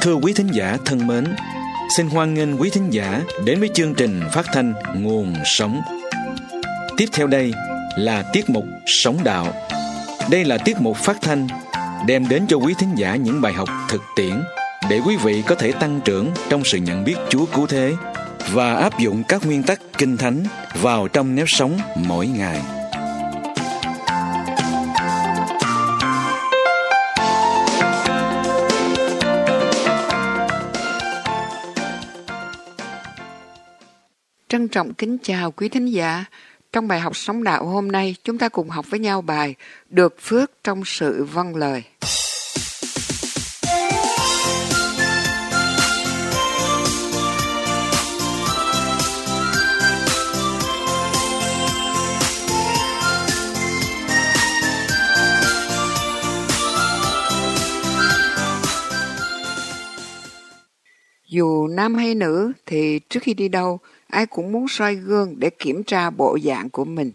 Thưa quý thính giả thân mến, xin hoan nghênh quý thính giả đến với chương trình phát thanh Nguồn Sống. Tiếp theo đây là tiết mục Sống Đạo. Đây là tiết mục phát thanh đem đến cho quý thính giả những bài học thực tiễn để quý vị có thể tăng trưởng trong sự nhận biết Chúa cứu thế và áp dụng các nguyên tắc Kinh Thánh vào trong nếp sống mỗi ngày. Trân trọng kính chào quý thính giả. Trong bài học Sống Đạo hôm nay, chúng ta cùng học với nhau bài Được phước trong sự vâng lời. Dù nam hay nữ thì trước khi đi đâu, ai cũng muốn soi gương để kiểm tra bộ dạng của mình.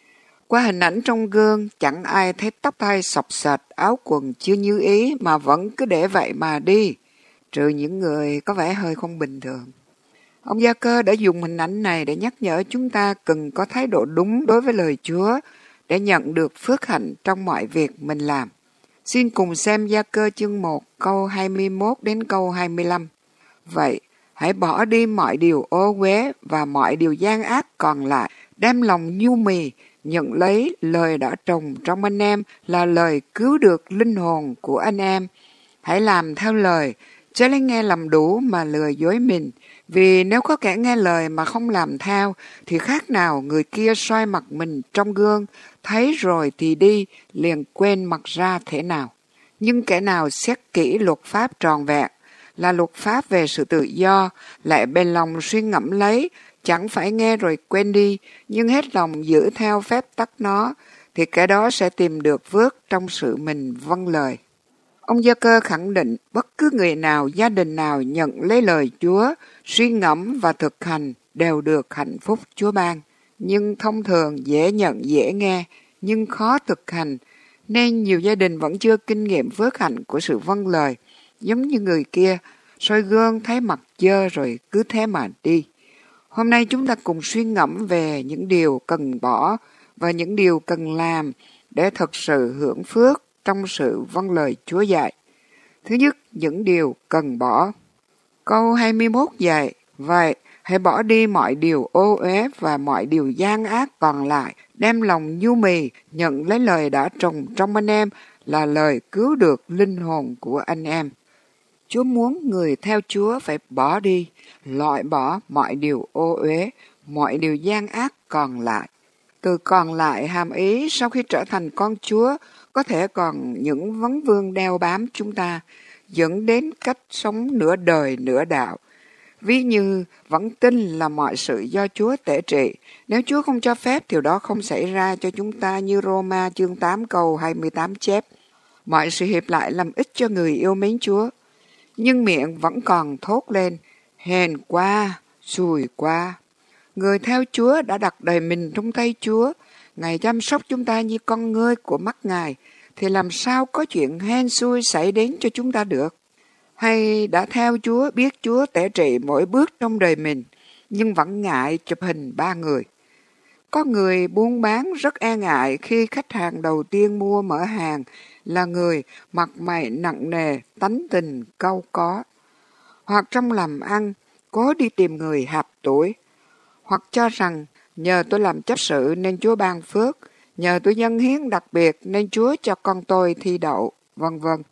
Qua hình ảnh trong gương, chẳng ai thấy tóc tai xộc xệch, áo quần chưa như ý mà vẫn cứ để vậy mà đi, trừ những người có vẻ hơi không bình thường. Ông Gia Cơ đã dùng hình ảnh này để nhắc nhở chúng ta cần có thái độ đúng đối với lời Chúa để nhận được phước hạnh trong mọi việc mình làm. Xin cùng xem Gia Cơ chương 1 câu 21 đến câu 25. Vậy, hãy bỏ đi mọi điều ô uế và mọi điều gian ác còn lại, đem lòng nhu mì, nhận lấy lời đã trồng trong anh em là lời cứu được linh hồn của anh em. Hãy làm theo lời, chớ lấy nghe làm đủ mà lừa dối mình. Vì nếu có kẻ nghe lời mà không làm theo, thì khác nào người kia soi mặt mình trong gương, thấy rồi thì đi, liền quên mặt ra thế nào. Nhưng kẻ nào xét kỹ luật pháp tròn vẹn, là luật pháp về sự tự do, lại bền lòng suy ngẫm lấy, chẳng phải nghe rồi quên đi, nhưng hết lòng giữ theo phép tắc nó, thì kẻ đó sẽ tìm được phước trong sự mình vâng lời. Ông Gia Cơ khẳng định bất cứ người nào, gia đình nào nhận lấy lời Chúa, suy ngẫm và thực hành đều được hạnh phúc Chúa ban. Nhưng thông thường dễ nhận dễ nghe, nhưng khó thực hành, nên nhiều gia đình vẫn chưa kinh nghiệm phước hạnh của sự vâng lời. Giống như người kia, soi gương thấy mặt dơ rồi cứ thế mà đi. Hôm nay chúng ta cùng suy ngẫm về những điều cần bỏ và những điều cần làm để thực sự hưởng phước trong sự vâng lời Chúa dạy. Thứ nhất, những điều cần bỏ. Câu 21 dạy, vậy hãy bỏ đi mọi điều ô uế và mọi điều gian ác còn lại, đem lòng nhu mì, nhận lấy lời đã trồng trong anh em là lời cứu được linh hồn của anh em. Chúa muốn người theo Chúa phải bỏ đi, loại bỏ mọi điều ô uế, mọi điều gian ác còn lại. Từ còn lại hàm ý sau khi trở thành con Chúa, có thể còn những vấn vương đeo bám chúng ta, dẫn đến cách sống nửa đời nửa đạo. Ví như vẫn tin là mọi sự do Chúa tể trị. Nếu Chúa không cho phép, điều đó không xảy ra cho chúng ta như Roma chương 8 câu 28 chép. Mọi sự hiệp lại làm ích cho người yêu mến Chúa. Nhưng miệng vẫn còn thốt lên, hèn qua, xùi qua. Người theo Chúa đã đặt đời mình trong tay Chúa, Ngài chăm sóc chúng ta như con ngươi của mắt Ngài, thì làm sao có chuyện hên xui xảy đến cho chúng ta được? Hay đã theo Chúa, biết Chúa tể trị mỗi bước trong đời mình, nhưng vẫn ngại chụp hình 3 người. Có người buôn bán rất e ngại khi khách hàng đầu tiên mua mở hàng là người mặt mày nặng nề, tánh tình cau có, hoặc trong làm ăn cố đi tìm người hạp tuổi, hoặc cho rằng nhờ tôi làm chấp sự nên Chúa ban phước, nhờ tôi dâng hiến đặc biệt nên Chúa cho con tôi thi đậu, vân vân.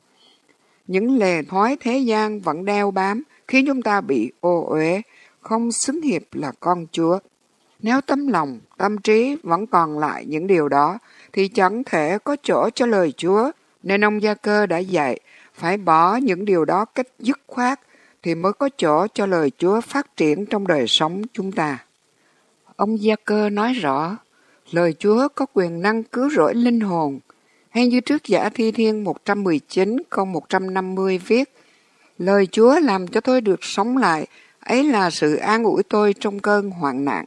Những lề thói thế gian vẫn đeo bám khiến chúng ta bị ô uế, không xứng hiệp là con Chúa. Nếu tấm lòng, tâm trí vẫn còn lại những điều đó, thì chẳng thể có chỗ cho lời Chúa. Nên ông Gia Cơ đã dạy, phải bỏ những điều đó cách dứt khoát, thì mới có chỗ cho lời Chúa phát triển trong đời sống chúng ta. Ông Gia Cơ nói rõ, lời Chúa có quyền năng cứu rỗi linh hồn. Hay như trước Giả Thi Thiên 119 câu 150 viết, lời Chúa làm cho tôi được sống lại, ấy là sự an ủi tôi trong cơn hoạn nạn.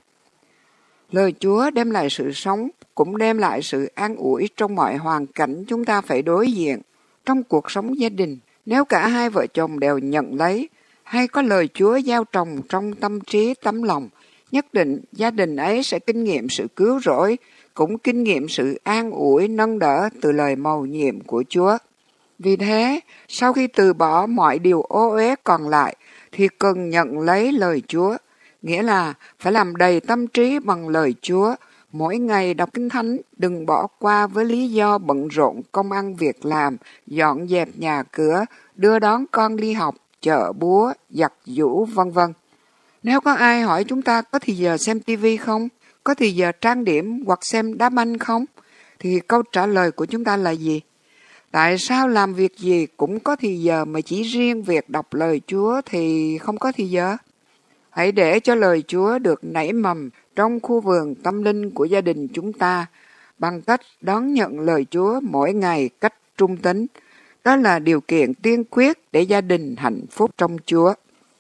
Lời Chúa đem lại sự sống, cũng đem lại sự an ủi trong mọi hoàn cảnh chúng ta phải đối diện. Trong cuộc sống gia đình, Nếu cả hai vợ chồng đều nhận lấy hay có lời Chúa gieo trồng trong tâm trí tấm lòng, nhất định gia đình ấy sẽ kinh nghiệm sự cứu rỗi, cũng kinh nghiệm sự an ủi nâng đỡ từ lời mầu nhiệm của Chúa. Vì thế, sau khi từ bỏ mọi điều ô uế còn lại, thì cần nhận lấy lời Chúa, nghĩa là phải làm đầy tâm trí bằng lời Chúa. Mỗi ngày đọc Kinh Thánh, đừng bỏ qua với lý do bận rộn công ăn việc làm, dọn dẹp nhà cửa, đưa đón con đi học, chợ búa, giặt giũ, vân vân. Nếu có ai hỏi chúng ta có thì giờ xem tivi không, có thì giờ trang điểm hoặc xem đá banh không, thì câu trả lời của chúng ta là gì? Tại sao làm việc gì cũng có thì giờ mà chỉ riêng việc đọc lời Chúa thì không có thì giờ? Hãy để cho lời Chúa được nảy mầm trong khu vườn tâm linh của gia đình chúng ta bằng cách đón nhận lời Chúa mỗi ngày cách trung tín. Đó là điều kiện tiên quyết để gia đình hạnh phúc trong Chúa.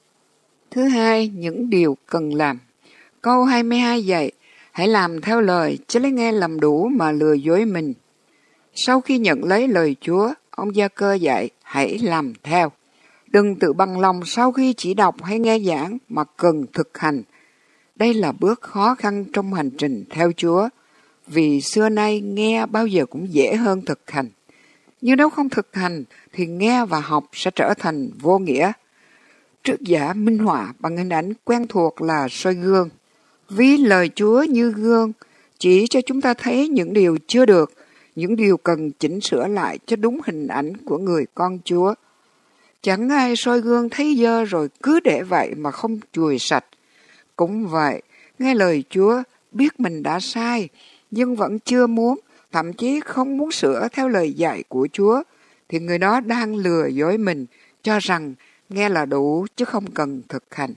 Thứ hai, những điều cần làm. Câu 22 dạy, hãy làm theo lời, chứ lấy nghe làm đủ mà lừa dối mình. Sau khi nhận lấy lời Chúa, ông Gia-cơ dạy, hãy làm theo. Đừng tự bằng lòng sau khi chỉ đọc hay nghe giảng mà cần thực hành. Đây là bước khó khăn trong hành trình theo Chúa, vì xưa nay nghe bao giờ cũng dễ hơn thực hành. Nhưng nếu không thực hành thì nghe và học sẽ trở thành vô nghĩa. Trích giả minh họa bằng hình ảnh quen thuộc là soi gương. Ví lời Chúa như gương, chỉ cho chúng ta thấy những điều chưa được, những điều cần chỉnh sửa lại cho đúng hình ảnh của người con Chúa. Chẳng ai soi gương thấy dơ rồi cứ để vậy mà không chùi sạch. Cũng vậy, nghe lời Chúa, biết mình đã sai, nhưng vẫn chưa muốn, thậm chí không muốn sửa theo lời dạy của Chúa, thì người đó đang lừa dối mình, cho rằng nghe là đủ chứ không cần thực hành.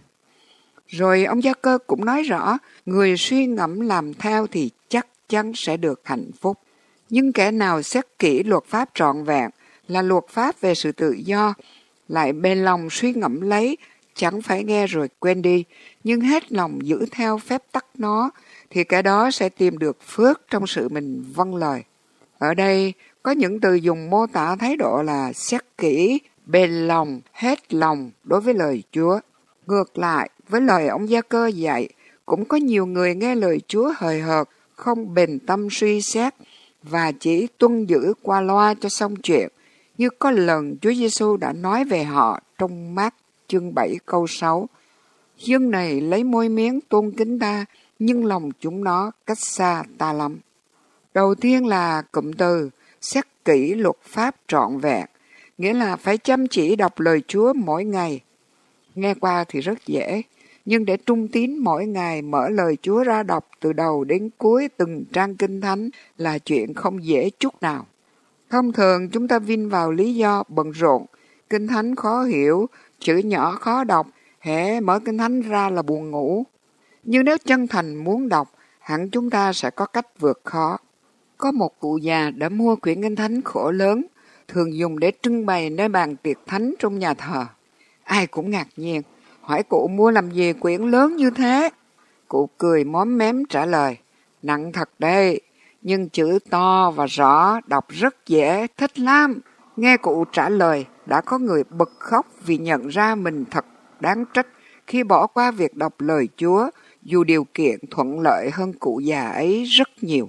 Rồi ông Gia-cơ cũng nói rõ, người suy ngẫm làm theo thì chắc chắn sẽ được hạnh phúc. Nhưng kẻ nào xét kỹ luật pháp trọn vẹn là luật pháp về sự tự do, lại bền lòng suy ngẫm lấy, chẳng phải nghe rồi quên đi, nhưng hết lòng giữ theo phép tắc nó, thì kẻ đó sẽ tìm được phước trong sự mình vâng lời. Ở đây có những từ dùng mô tả thái độ là xét kỹ, bền lòng, hết lòng đối với lời Chúa. Ngược lại, với lời ông Gia-cơ dạy, cũng có nhiều người nghe lời Chúa hời hợt, không bền tâm suy xét, và chỉ tuân giữ qua loa cho xong chuyện, như có lần Chúa Giêsu đã nói về họ trong Mác chương 7 câu 6. Dân này lấy môi miếng tôn kính ta, nhưng lòng chúng nó cách xa ta lắm. Đầu tiên là cụm từ xét kỹ luật pháp trọn vẹn, nghĩa là phải chăm chỉ đọc lời Chúa mỗi ngày. Nghe qua thì rất dễ, nhưng để trung tín mỗi ngày mở lời Chúa ra đọc từ đầu đến cuối từng trang Kinh Thánh là chuyện không dễ chút nào. Thông thường chúng ta vin vào lý do bận rộn, Kinh Thánh khó hiểu, chữ nhỏ khó đọc, hễ mở Kinh Thánh ra là buồn ngủ. Nhưng nếu chân thành muốn đọc, hẳn chúng ta sẽ có cách vượt khó. Có một cụ già đã mua quyển Kinh Thánh khổ lớn, thường dùng để trưng bày nơi bàn tiệc thánh trong nhà thờ. Ai cũng ngạc nhiên, hỏi cụ mua làm gì quyển lớn như thế? Cụ cười móm mém trả lời, nặng thật đây, nhưng chữ to và rõ, đọc rất dễ, thích lắm. Nghe cụ trả lời, đã có người bật khóc vì nhận ra mình thật đáng trách khi bỏ qua việc đọc lời Chúa, dù điều kiện thuận lợi hơn cụ già ấy rất nhiều.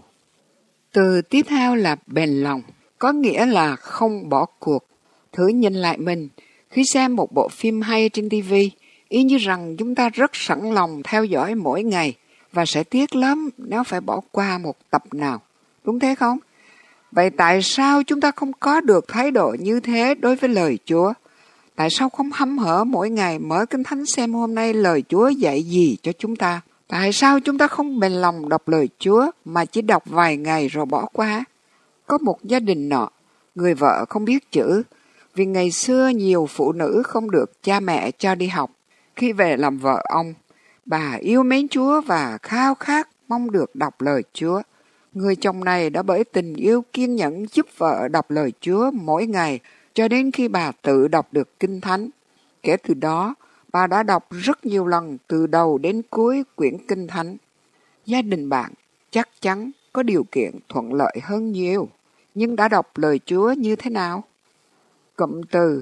Từ tiếp theo là bền lòng, có nghĩa là không bỏ cuộc. Thử nhìn lại mình, khi xem một bộ phim hay trên TV, y như rằng chúng ta rất sẵn lòng theo dõi mỗi ngày và sẽ tiếc lắm nếu phải bỏ qua một tập nào. Đúng thế không? Vậy tại sao chúng ta không có được thái độ như thế đối với lời Chúa? Tại sao không hăm hở mỗi ngày mở Kinh Thánh xem hôm nay lời Chúa dạy gì cho chúng ta? Tại sao chúng ta không bền lòng đọc lời Chúa mà chỉ đọc vài ngày rồi bỏ qua? Có một gia đình nọ, người vợ không biết chữ, vì ngày xưa nhiều phụ nữ không được cha mẹ cho đi học. Khi về làm vợ ông, bà yêu mến Chúa và khao khát mong được đọc lời Chúa. Người chồng này đã bởi tình yêu kiên nhẫn giúp vợ đọc lời Chúa mỗi ngày cho đến khi bà tự đọc được Kinh Thánh. Kể từ đó, bà đã đọc rất nhiều lần từ đầu đến cuối quyển Kinh Thánh. Gia đình bạn chắc chắn có điều kiện thuận lợi hơn nhiều, nhưng đã đọc lời Chúa như thế nào? Cụm từ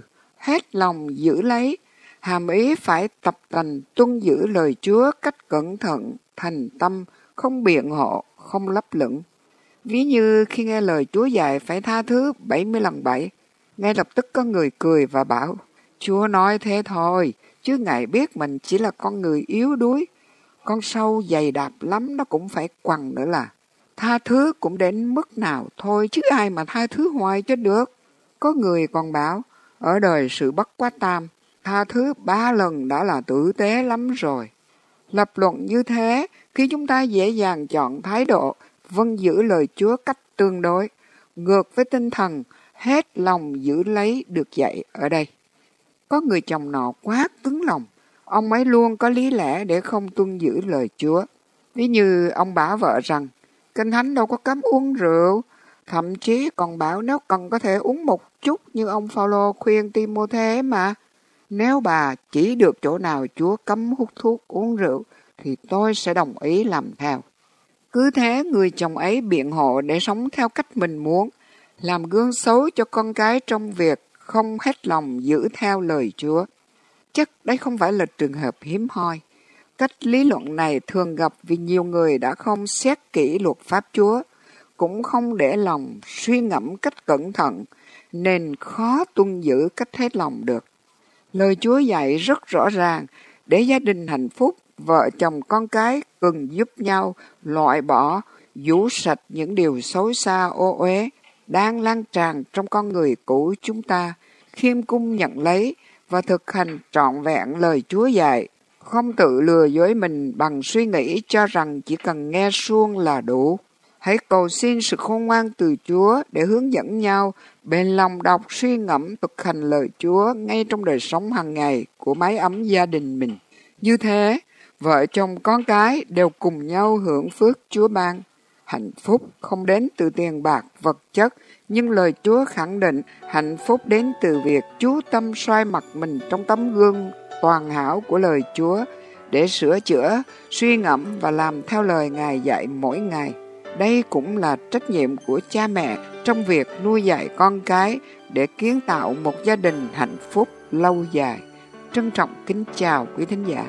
hết lòng giữ lấy, hàm ý phải tập tành tuân giữ lời Chúa cách cẩn thận, thành tâm, không biện hộ, không lấp lửng. Ví như khi nghe lời Chúa dạy phải tha thứ 70 lần 7, ngay lập tức có người cười và bảo, Chúa nói thế thôi, chứ Ngài biết mình chỉ là con người yếu đuối. Con sâu dày đạp lắm nó cũng phải quằn nữa là. Tha thứ cũng đến mức nào thôi chứ ai mà tha thứ hoài cho được. Có người còn bảo, ở đời sự bất quá tam, tha thứ 3 lần đã là tử tế lắm rồi. Lập luận như thế, khi chúng ta dễ dàng chọn thái độ vâng giữ lời Chúa cách tương đối, ngược với tinh thần hết lòng giữ lấy được dạy ở đây. Có người chồng nọ quá cứng lòng, ông ấy luôn có lý lẽ để không tuân giữ lời Chúa. Ví như ông bảo vợ rằng, Kinh Thánh đâu có cấm uống rượu, thậm chí còn bảo nếu cần có thể uống một chút như ông Phaolô khuyên Ti-mô-thê mà. Nếu bà chỉ được chỗ nào Chúa cấm hút thuốc uống rượu, thì tôi sẽ đồng ý làm theo. Cứ thế người chồng ấy biện hộ để sống theo cách mình muốn, làm gương xấu cho con cái trong việc không hết lòng giữ theo lời Chúa. Chắc đây không phải là trường hợp hiếm hoi. Cách lý luận này thường gặp vì nhiều người đã không xét kỹ luật pháp Chúa, cũng không để lòng suy ngẫm cách cẩn thận, nên khó tuân giữ cách hết lòng được. Lời Chúa dạy rất rõ ràng, để gia đình hạnh phúc, vợ chồng con cái cần giúp nhau loại bỏ, vũ sạch những điều xấu xa ô uế đang lan tràn trong con người cũ chúng ta, khiêm cung nhận lấy và thực hành trọn vẹn lời Chúa dạy, không tự lừa dối mình bằng suy nghĩ cho rằng chỉ cần nghe suông là đủ. Hãy cầu xin sự khôn ngoan từ Chúa để hướng dẫn nhau bền lòng đọc, suy ngẫm, thực hành lời Chúa ngay trong đời sống hàng ngày của mái ấm gia đình mình. Như thế, vợ chồng con cái đều cùng nhau hưởng phước Chúa ban. Hạnh phúc không đến từ tiền bạc, vật chất, nhưng lời Chúa khẳng định hạnh phúc đến từ việc chú tâm soi mặt mình trong tấm gương toàn hảo của lời Chúa để sửa chữa, suy ngẫm và làm theo lời Ngài dạy mỗi ngày. Đây cũng là trách nhiệm của cha mẹ trong việc nuôi dạy con cái để kiến tạo một gia đình hạnh phúc lâu dài. Trân trọng kính chào quý thính giả.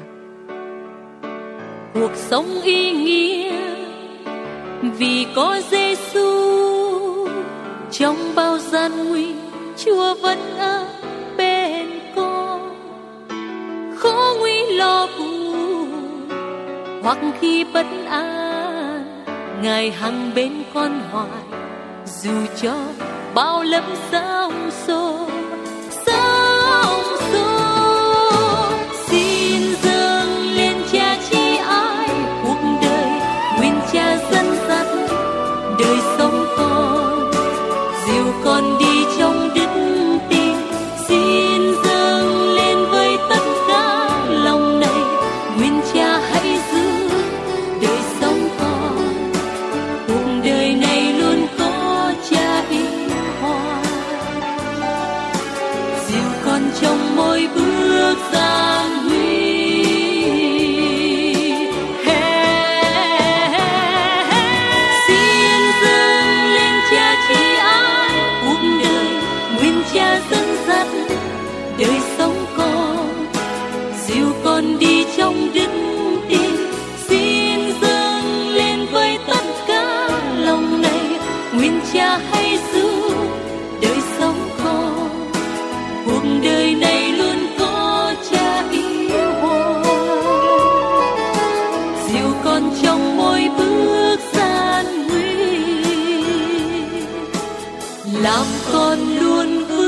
Cuộc sống ý nghĩa vì có Giêsu, trong bao gian nguy Chúa vẫn ở bên con. Khó nguy lo buồn hoặc khi bất an, Ngài hằng bên con hoài, dù cho bao lâm sóng xô. Xin dâng lên Cha chi ai cuộc đời, nguyên Cha dẫn dắt đời sống con, dìu con đi trong đức tin. Xin dâng lên với tất cả lòng này, nguyên Cha hãy giữ đời sống con, cuộc đời này luôn có Cha yêu hoài, dìu con trong mỗi bước gian nguy. Xin dâng lên Cha chi ai cuộc đời, nguyên Cha dẫn dắt đời sống con, dìu con đi trong đức tin. Xin dâng lên với tất cả lòng này, nguyên Cha hãy giữ đời sống con, cuộc đời này luôn có Cha yêu hoài, dìu con trong mỗi bước gian nguy, làm con luôn vững